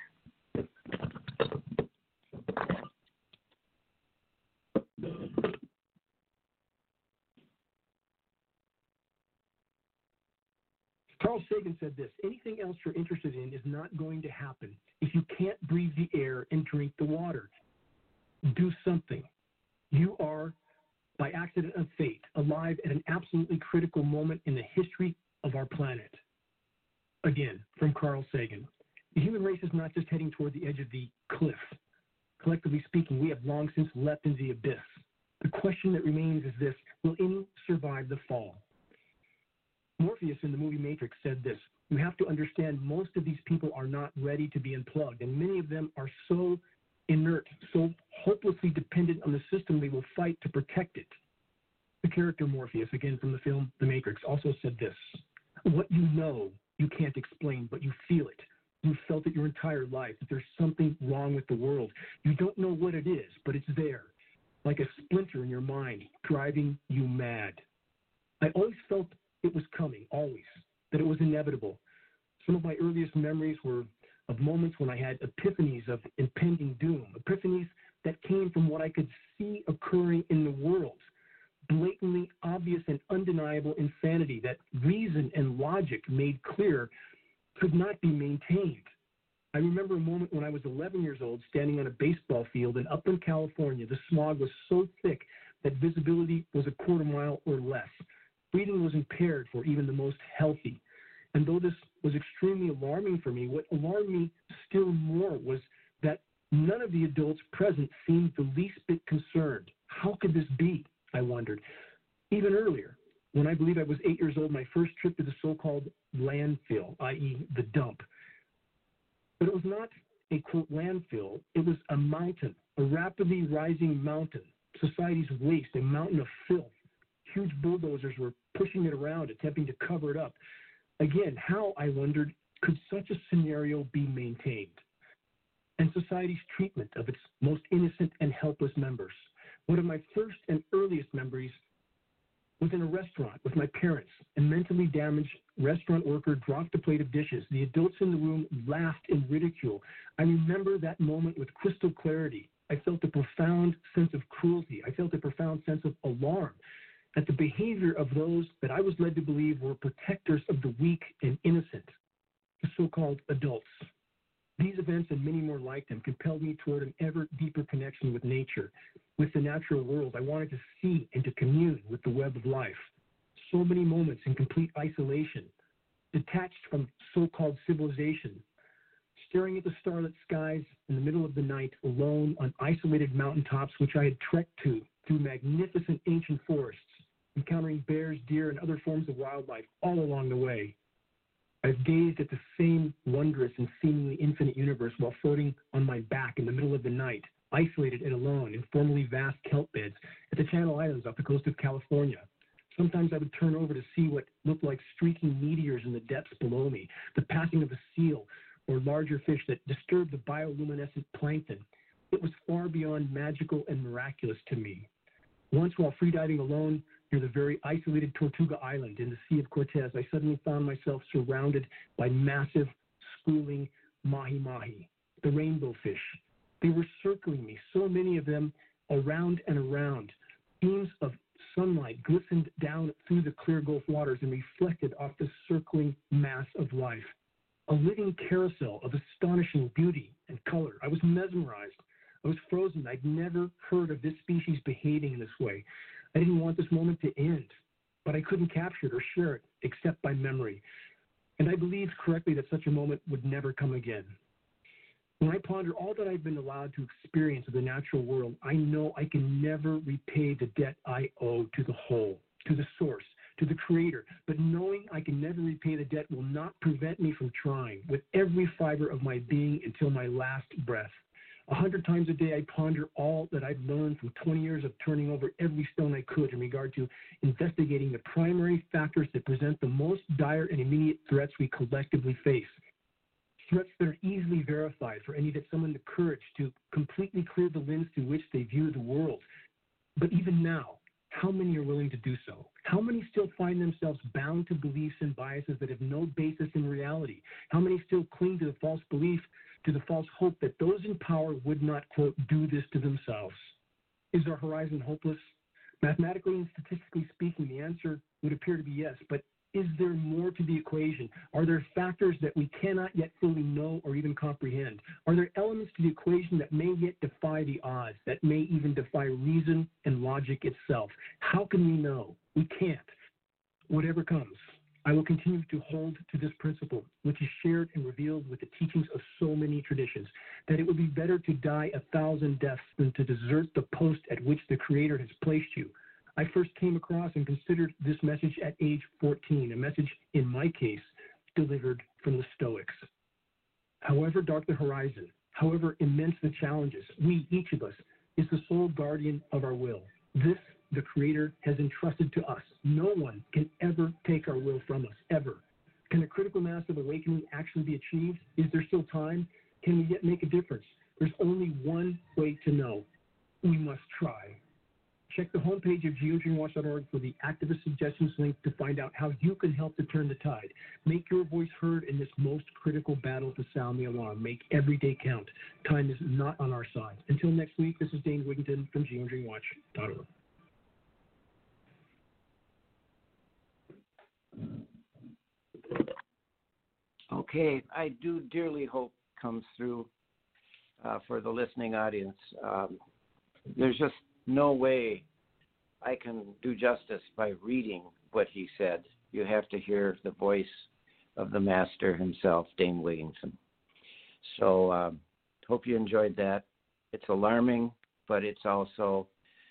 Carl Sagan said this: anything else you're interested in is not going to happen if you can't breathe the air and drink the water. Do something. You are, by accident of fate, alive at an absolutely critical moment in the history of our planet. Again, from Carl Sagan. The human race is not just heading toward the edge of the cliff. Collectively speaking, we have long since leapt into the abyss. The question that remains is this: will any survive the fall? Morpheus in the movie Matrix said this: you have to understand most of these people are not ready to be unplugged, and many of them are so inert, so hopelessly dependent on the system they will fight to protect it. The character Morpheus, again from the film The Matrix, also said this: what you know, you can't explain, but you feel it. You've felt it your entire life, that there's something wrong with the world. You don't know what it is, but it's there, like a splinter in your mind, driving you mad. I always felt it was coming, always, that it was inevitable. Some of my earliest memories were of moments when I had epiphanies of impending doom, epiphanies that came from what I could see occurring in the world, blatantly obvious and undeniable insanity that reason and logic made clear could not be maintained. I remember a moment when I was 11 years old, standing on a baseball field in Upland, California. The smog was so thick that visibility was a quarter mile or less. Breathing was impaired for even the most healthy. And though this was extremely alarming for me, what alarmed me still more was that none of the adults present seemed the least bit concerned. How could this be? I wondered. Even earlier, when I believe I was 8 years old, my first trip to the so-called landfill, i.e. the dump. But it was not a, quote, landfill. It was a mountain, a rapidly rising mountain, society's waste, a mountain of filth. Huge bulldozers were pushing it around, attempting to cover it up. Again, how, I wondered, could such a scenario be maintained? And society's treatment of its most innocent and helpless members. One of my first and earliest memories was in a restaurant with my parents. A mentally damaged restaurant worker dropped a plate of dishes. The adults in the room laughed in ridicule. I remember that moment with crystal clarity. I felt a profound sense of cruelty. I felt a profound sense of alarm at the behavior of those that I was led to believe were protectors of the weak and innocent, the so-called adults. These events and many more like them compelled me toward an ever deeper connection with nature, with the natural world. I wanted to see and to commune with the web of life. So many moments in complete isolation, detached from so-called civilization, staring at the starlit skies in the middle of the night, alone on isolated mountaintops which I had trekked to through magnificent ancient forests, encountering bears, deer, and other forms of wildlife all along the way. I've gazed at the same wondrous and seemingly infinite universe while floating on my back in the middle of the night, isolated and alone in formerly vast kelp beds at the Channel Islands off the coast of California. Sometimes I would turn over to see what looked like streaking meteors in the depths below me, the passing of a seal or larger fish that disturbed the bioluminescent plankton. It was far beyond magical and miraculous to me. Once, while freediving alone near the very isolated Tortuga Island in the Sea of Cortez, I suddenly found myself surrounded by massive, schooling mahi-mahi, the rainbow fish. They were circling me, so many of them around and around. Beams of sunlight glistened down through the clear Gulf waters and reflected off the circling mass of life. A living carousel of astonishing beauty and color. I was mesmerized. I was frozen. I'd never heard of this species behaving in this way. I didn't want this moment to end, but I couldn't capture it or share it except by memory. And I believed correctly that such a moment would never come again. When I ponder all that I've been allowed to experience of the natural world, I know I can never repay the debt I owe to the whole, to the source, to the creator. But knowing I can never repay the debt will not prevent me from trying with every fiber of my being until my last breath. 100 times a day, I ponder all that I've learned from 20 years of turning over every stone I could in regard to investigating the primary factors that present the most dire and immediate threats we collectively face. Threats that are easily verified for any that summon the courage to completely clear the lens through which they view the world. But even now, how many are willing to do so? How many still find themselves bound to beliefs and biases that have no basis in reality? How many still cling to the false belief, to the false hope that those in power would not, quote, do this to themselves? Is our horizon hopeless? Mathematically and statistically speaking, the answer would appear to be yes, but is there more to the equation? Are there factors that we cannot yet fully know or even comprehend? Are there elements to the equation that may yet defy the odds, that may even defy reason and logic itself? How can we know? We can't. Whatever comes, I will continue to hold to this principle, which is shared and revealed with the teachings of so many traditions, that it would be better to die 1,000 deaths than to desert the post at which the Creator has placed you. I first came across and considered this message at age 14, a message, in my case, delivered from the Stoics. However dark the horizon, however immense the challenges, we, each of us, is the sole guardian of our will. This, the Creator has entrusted to us. No one can ever take our will from us, ever. Can a critical mass of awakening actually be achieved? Is there still time? Can we yet make a difference? There's only one way to know. We must try. Check the homepage of geodreamwatch.org for the activist suggestions link to find out how you can help to turn the tide. Make your voice heard in this most critical battle to sound the alarm. Make every day count. Time is not on our side. Until next week, this is Dane Wigington from geodreamwatch.org. Okay, I do dearly hope comes through for the listening audience. There's just no way I can do justice by reading what he said. You have to hear the voice of the master himself, Dane Wigington. So hope you enjoyed that. It's alarming, but it's also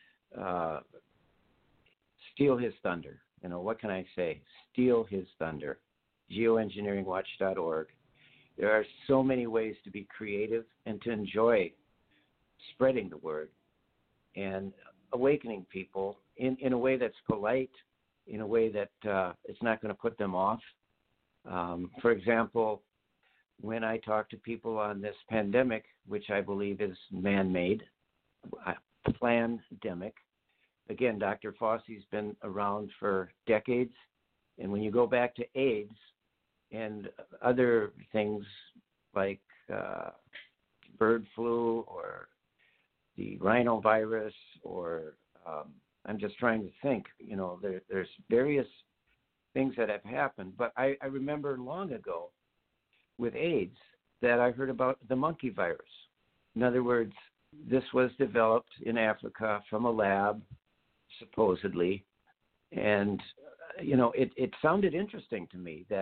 steal his thunder. You know, what can I say? Steal his thunder. Geoengineeringwatch.org. There are so many ways to be creative and to enjoy spreading the word and awakening people in a way that's polite, in a way that it's not going to put them off. For example, when I talk to people on this pandemic, which I believe is man-made, plandemic, again, Dr. Fauci's been around for decades, and when you go back to AIDS and other things like bird flu or the rhinovirus, or I'm just trying to think, you know, there's various things that have happened. But I remember long ago with AIDS that I heard about the monkey virus. In other words, this was developed in Africa from a lab, supposedly. And, you know, it sounded interesting to me that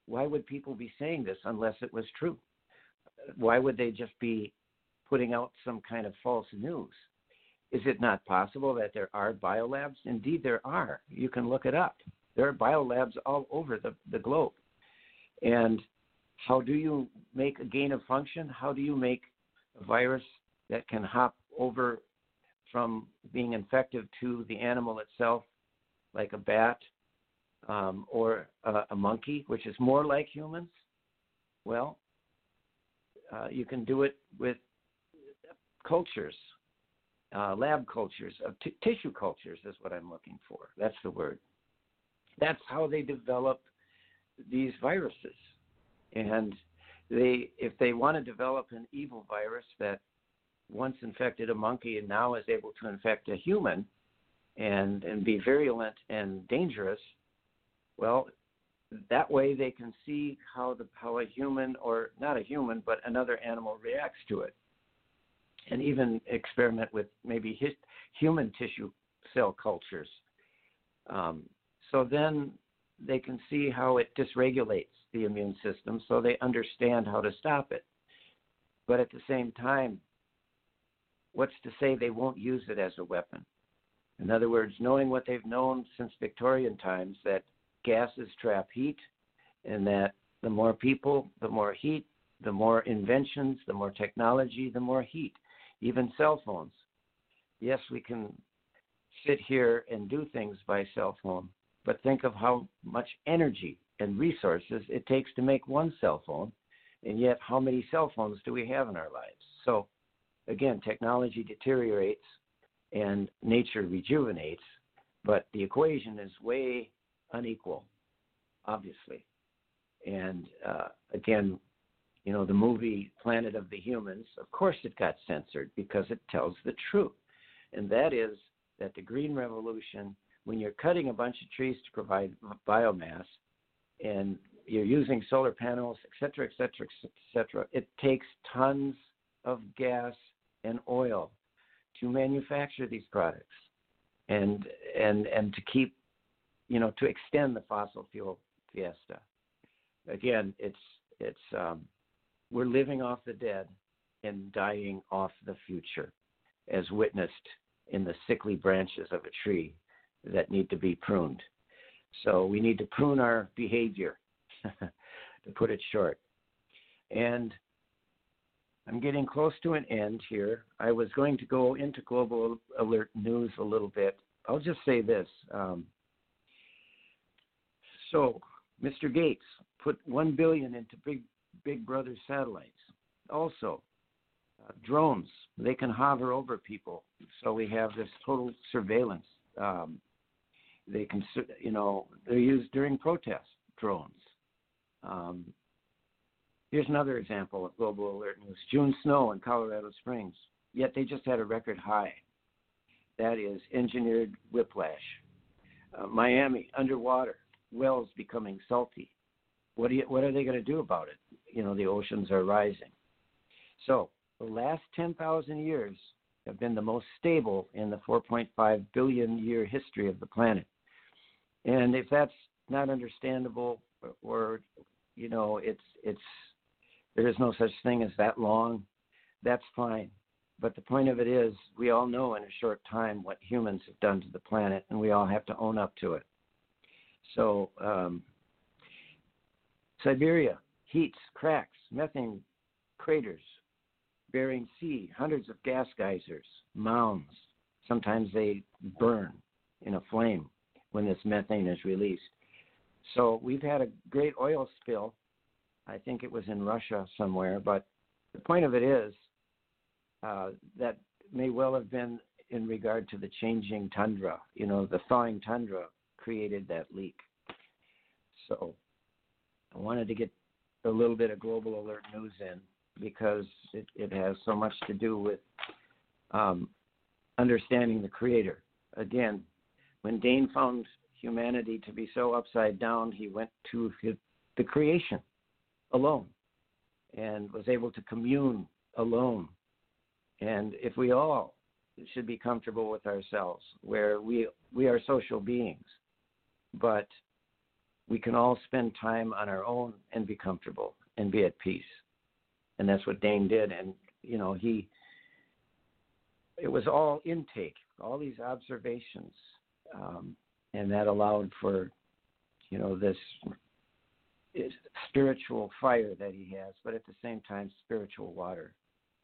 why would people be saying this unless it was true? Why would they just be putting out some kind of false news? Is it not possible that there are biolabs? Indeed, there are. You can look it up. There are biolabs all over the globe. And how do you make a gain of function? How do you make a virus that can hop over from being infective to the animal itself, like a bat or a monkey, which is more like humans? Well, you can do it with cultures, lab cultures, tissue cultures is what I'm looking for. That's the word. That's how they develop these viruses. And if they want to develop an evil virus that once infected a monkey and now is able to infect a human and be virulent and dangerous, well, that way they can see how a human, or not a human, but another animal reacts to it. And even experiment with maybe human tissue cell cultures. So then they can see how it dysregulates the immune system so they understand how to stop it. But at the same time, what's to say they won't use it as a weapon? In other words, knowing what they've known since Victorian times, that gases trap heat, and that the more people, the more heat, the more inventions, the more technology, the more heat. Even cell phones. Yes, we can sit here and do things by cell phone, but think of how much energy and resources it takes to make one cell phone, and yet how many cell phones do we have in our lives? So, again, technology deteriorates and nature rejuvenates, but the equation is way unequal, obviously. And again, you know, the movie Planet of the Humans, of course it got censored because it tells the truth. And that is that the Green Revolution, when you're cutting a bunch of trees to provide biomass and you're using solar panels, et cetera, et cetera, et cetera, it takes tons of gas and oil to manufacture these products and to keep, you know, to extend the fossil fuel fiesta. Again, it's we're living off the dead and dying off the future, as witnessed in the sickly branches of a tree that need to be pruned. So we need to prune our behavior, to put it short. And I'm getting close to an end here. I was going to go into Global Alert News a little bit. I'll just say this. So Mr. Gates put $1 billion into Big Brother satellites. Also, drones, they can hover over people. So we have this total surveillance. They can, you know, they're used during protests, drones. Here's another example of Global Alert News. June snow in Colorado Springs, yet they just had a record high. That is engineered whiplash. Miami, underwater, wells becoming salty. What are they going to do about it? You know, the oceans are rising. So the last 10,000 years have been the most stable in the 4.5 billion year history of the planet. And if that's not understandable, or you know, there is no such thing as that long, that's fine. But the point of it is, we all know in a short time what humans have done to the planet, and we all have to own up to it. So Siberia, heats, cracks, methane craters, Bering Sea, hundreds of gas geysers, mounds. Sometimes they burn in a flame when this methane is released. So we've had a great oil spill. I think it was in Russia somewhere, but the point of it is that may well have been in regard to the changing tundra. You know, the thawing tundra created that leak. So I wanted to get a little bit of Global Alert News in because it has so much to do with understanding the Creator. Again, when Dane found humanity to be so upside down, he went to the creation alone and was able to commune alone. And if we all should be comfortable with ourselves, where we are social beings, but we can all spend time on our own and be comfortable and be at peace. And that's what Dane did. And, you know, it was all intake, all these observations. And that allowed for, you know, this spiritual fire that he has, but at the same time, spiritual water.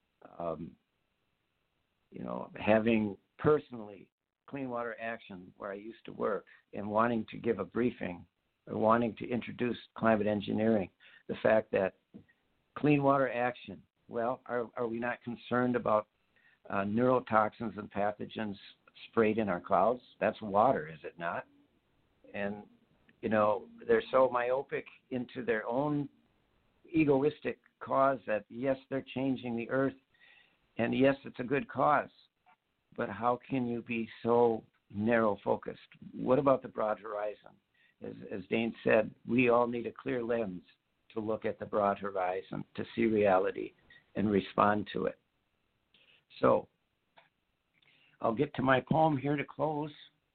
You know, having personally Clean Water Action where I used to work and wanting to give a briefing or wanting to introduce climate engineering, the fact that Clean Water Action, well, are we not concerned about neurotoxins and pathogens sprayed in our clouds? That's water, is it not? And, you know, they're so myopic into their own egoistic cause that, yes, they're changing the earth, and yes, it's a good cause, but how can you be so narrow-focused? What about the broad horizon? As Dane said, we all need a clear lens to look at the broad horizon, to see reality and respond to it. So I'll get to my poem here to close,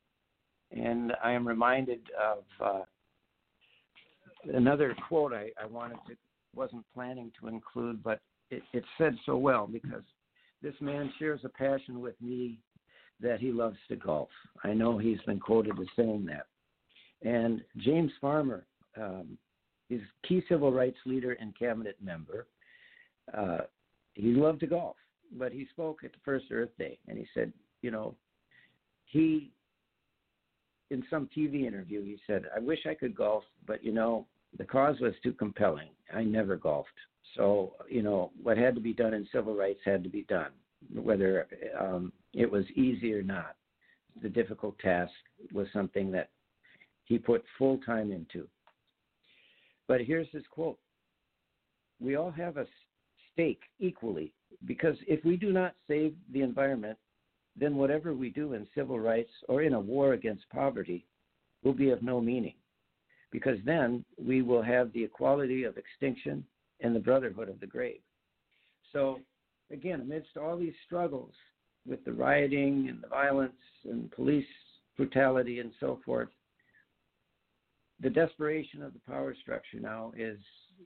and I am reminded of another quote I wasn't planning to include, but it said so well, because this man shares a passion with me that he loves to golf. I know he's been quoted as saying that. And James Farmer, he's a key civil rights leader and cabinet member. He loved to golf, but he spoke at the first Earth Day, and he said, you know, in some TV interview, he said, I wish I could golf, but, you know, the cause was too compelling. I never golfed. So, you know, what had to be done in civil rights had to be done, whether it was easy or not. The difficult task was something that he put full time into. But here's his quote. We all have a stake equally, because if we do not save the environment, then whatever we do in civil rights or in a war against poverty will be of no meaning, because then we will have the equality of extinction and the brotherhood of the grave. So, again, amidst all these struggles with the rioting and the violence and police brutality and so forth, the desperation of the power structure now is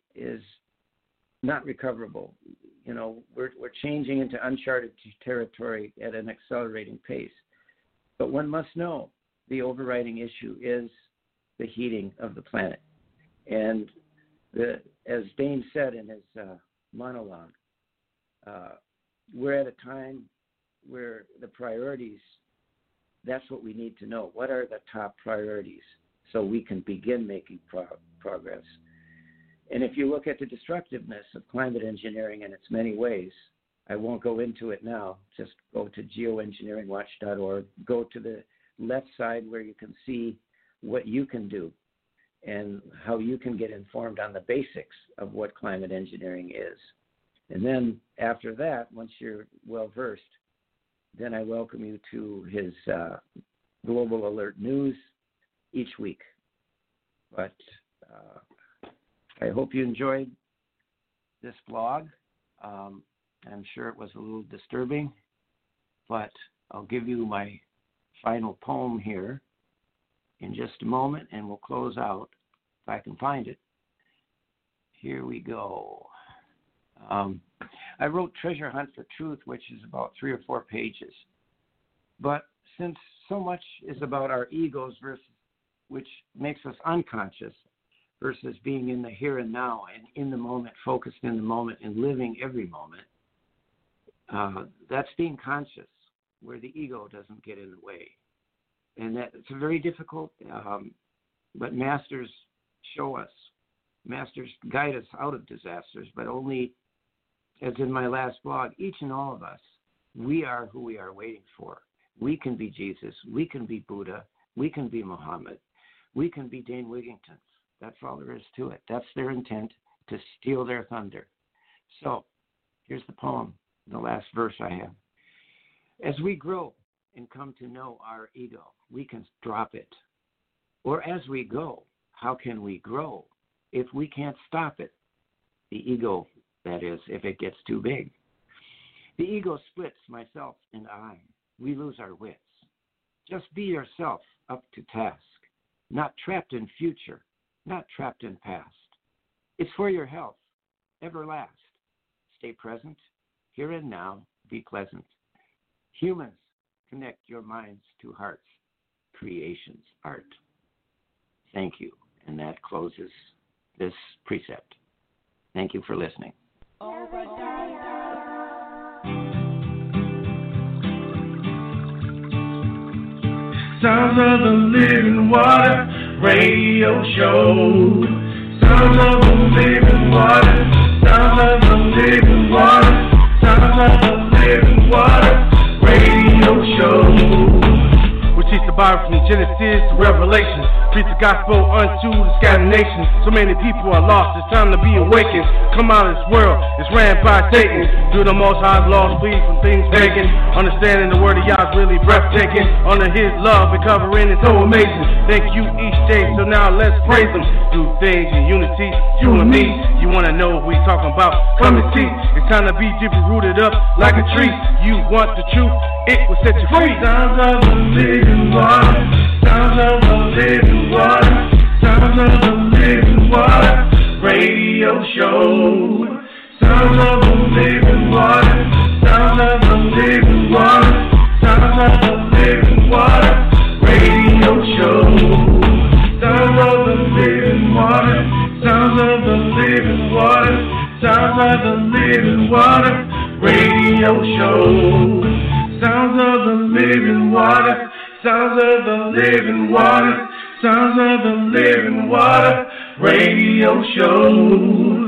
not recoverable. You know, we're changing into uncharted territory at an accelerating pace. But one must know the overriding issue is the heating of the planet. And as Dane said in his monologue, we're at a time where the priorities, that's what we need to know. What are the top priorities so we can begin making progress? And if you look at the destructiveness of climate engineering in its many ways, I won't go into it now. Just go to geoengineeringwatch.org. Go to the left side where you can see what you can do and how you can get informed on the basics of what climate engineering is. And then after that, once you're well-versed, then I welcome you to his Global Alert News each week. But I hope you enjoyed this blog. I'm sure it was a little disturbing, but I'll give you my final poem here in just a moment, and we'll close out if I can find it. Here we go. I wrote Treasure Hunt for Truth, which is about 3 or 4 pages. But since so much is about our egos, which makes us unconscious, versus being in the here and now and in the moment, focused in the moment and living every moment, that's being conscious, where the ego doesn't get in the way. And that it's very difficult, but masters show us. Masters guide us out of disasters, but only, as in my last blog, each and all of us, we are who we are waiting for. We can be Jesus. We can be Buddha. We can be Muhammad. We can be Dane Wigington. That's all there is to it. That's their intent, to steal their thunder. So here's the poem, the last verse I have. As we grow and come to know our ego, we can drop it. Or as we go, how can we grow if we can't stop it? The ego, that is, if it gets too big. The ego splits myself and I. We lose our wits. Just be yourself up to task, not trapped in future, not trapped in past. It's for your health, everlast. Stay present, here and now, be pleasant. Humans, connect your minds to hearts, creation's art. Thank you, and that closes this precept. Thank you for listening. Sounds of the Living Water Radio Show. Sounds of the Living Water. Sounds of the Living Water. Sounds of the Living Water Radio Show. We teach the Bible from Genesis to Revelation. Preach the gospel unto the scattered nations. So many people are lost, it's time to be awakened. Come out of this world, it's ran by Satan. Do the most high's laws, flee from things pagan. Understanding the word of Yah is really breathtaking. Under his love and covering is so amazing. Thank you each day, so now let's praise him. Do things in unity, you and me. You wanna know what we talking about? Come and see. It's time to be deeply rooted up like a tree. You want the truth, it will set you free. Sounds of the living water. Sounds of the living water. Sounds of the living water radio show. Sounds of the living water. Sounds of the living water. Sounds of the living water radio show. Sounds of the living water. Sounds of the living water. Sounds of the living water radio show. Sounds of the living water. Sounds of the living water. Sounds of the living water radio show.